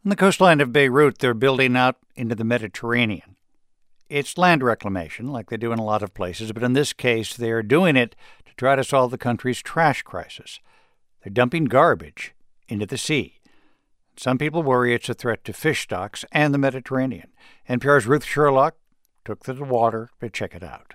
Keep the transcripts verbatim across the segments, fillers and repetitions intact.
On the coastline of Beirut, they're building out into the Mediterranean. It's land reclamation, like they do in a lot of places, but in this case, they're doing it to try to solve the country's trash crisis. They're dumping garbage into the sea. Some people worry it's a threat to fish stocks and the Mediterranean. N P R's Ruth Sherlock took to the water to check it out.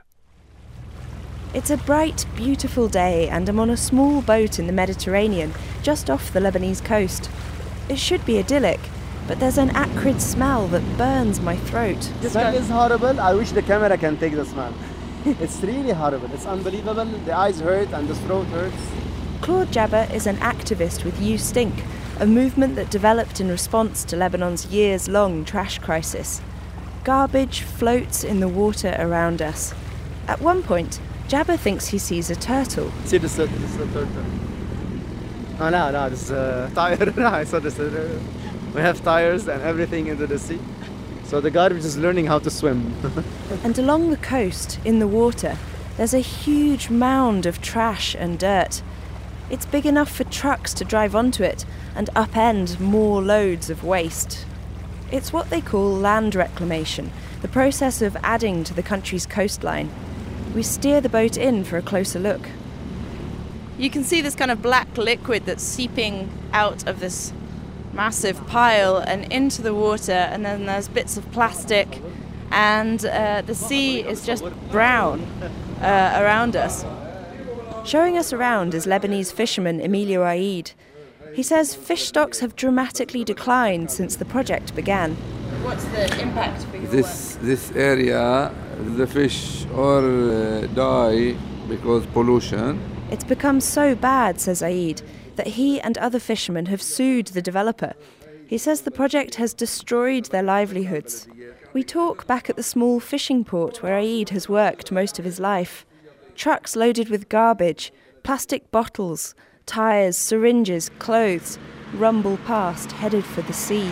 It's a bright, beautiful day, and I'm on a small boat in the Mediterranean, just off the Lebanese coast. It should be idyllic, but there's an acrid smell that burns my throat. The smell is horrible. I wish the camera can take the smell. It's really horrible. It's unbelievable. The eyes hurt and the throat hurts. Claude Jabba is an activist with You Stink, a movement that developed in response to Lebanon's years-long trash crisis. Garbage floats in the water around us. At one point, Jabba thinks he sees a turtle. See this, this is a turtle. Oh no, no, this is a tire. I saw this. Uh, we have tires and everything into the sea. So the garbage is learning how to swim. And along the coast, in the water, there's a huge mound of trash and dirt. It's big enough for trucks to drive onto it and upend more loads of waste. It's what they call land reclamation, the process of adding to the country's coastline. We steer the boat in for a closer look. You can see this kind of black liquid that's seeping out of this massive pile and into the water, and then there's bits of plastic, and uh, the sea is just brown uh, around us. Showing us around is Lebanese fisherman Emilio Aid. He says fish stocks have dramatically declined since the project began. What's the impact for your This this area, the fish all uh, die because pollution. It's become so bad, says Aid, that he and other fishermen have sued the developer. He says the project has destroyed their livelihoods. We talk back at the small fishing port where Aid has worked most of his life. Trucks loaded with garbage, plastic bottles, tyres, syringes, clothes, rumble past, headed for the sea.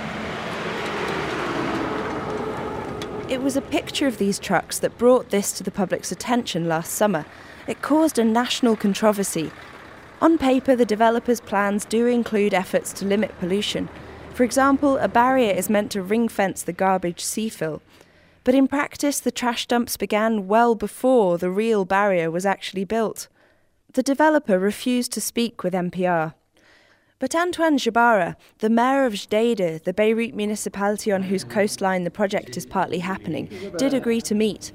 It was a picture of these trucks that brought this to the public's attention last summer. It caused a national controversy. On paper, the developers' plans do include efforts to limit pollution. For example, a barrier is meant to ring-fence the garbage sea fill. But in practice, the trash dumps began well before the real barrier was actually built. The developer refused to speak with N P R. But Antoine Jabara, the mayor of Jdeida, the Beirut municipality on whose coastline the project is partly happening, did agree to meet.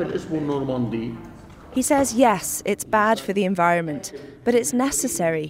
He says, yes, it's bad for the environment, but it's necessary.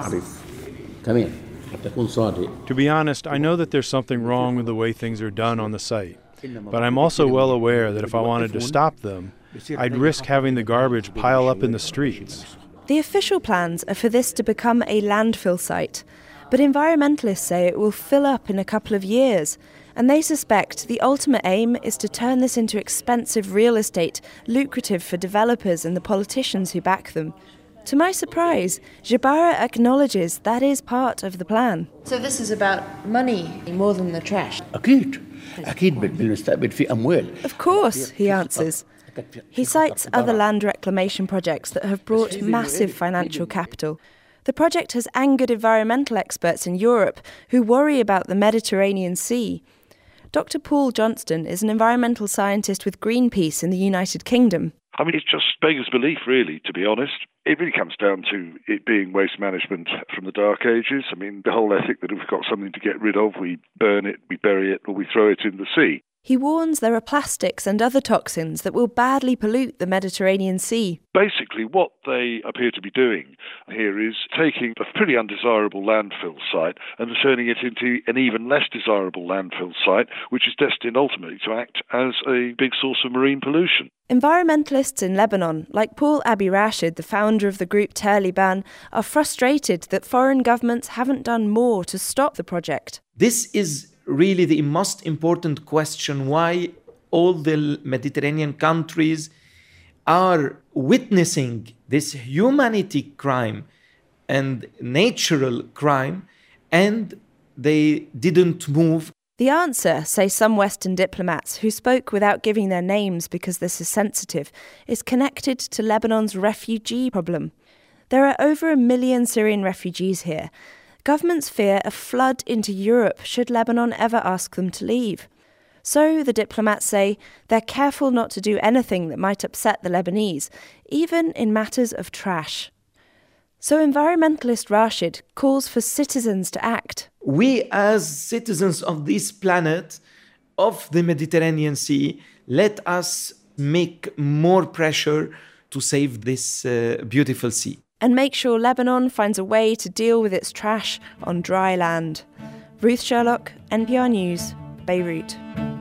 To be honest, I know that there's something wrong with the way things are done on the site. But I'm also well aware that if I wanted to stop them, I'd risk having the garbage pile up in the streets. The official plans are for this to become a landfill site, but environmentalists say it will fill up in a couple of years, and they suspect the ultimate aim is to turn this into expensive real estate, lucrative for developers and the politicians who back them. To my surprise, Jabara acknowledges that is part of the plan. So this is about money more than the trash. Of course, he answers. He cites other land reclamation projects that have brought massive financial capital. The project has angered environmental experts in Europe who worry about the Mediterranean Sea. Doctor Paul Johnston is an environmental scientist with Greenpeace in the United Kingdom. I mean, it just beggars belief, really, to be honest. It really comes down to it being waste management from the Dark Ages. I mean, the whole ethic that if we've got something to get rid of, we burn it, we bury it, or we throw it in the sea. He warns there are plastics and other toxins that will badly pollute the Mediterranean Sea. Basically, what they appear to be doing here is taking a pretty undesirable landfill site and turning it into an even less desirable landfill site, which is destined ultimately to act as a big source of marine pollution. Environmentalists in Lebanon, like Paul Abi Rashid, the founder of the group Taliban, are frustrated that foreign governments haven't done more to stop the project. This is really the most important question, why all the Mediterranean countries are witnessing this humanity crime and natural crime, and they didn't move. The answer, say some Western diplomats who spoke without giving their names because this is sensitive, is connected to Lebanon's refugee problem. There are over a million Syrian refugees here. governments fear a flood into Europe should Lebanon ever ask them to leave. So, the diplomats say, they're careful not to do anything that might upset the Lebanese, even in matters of trash. So environmentalist Rashid calls for citizens to act. We, as citizens of this planet, of the Mediterranean Sea, let us make more pressure to save this uh, beautiful sea. And make sure Lebanon finds a way to deal with its trash on dry land. Ruth Sherlock, N P R News, Beirut.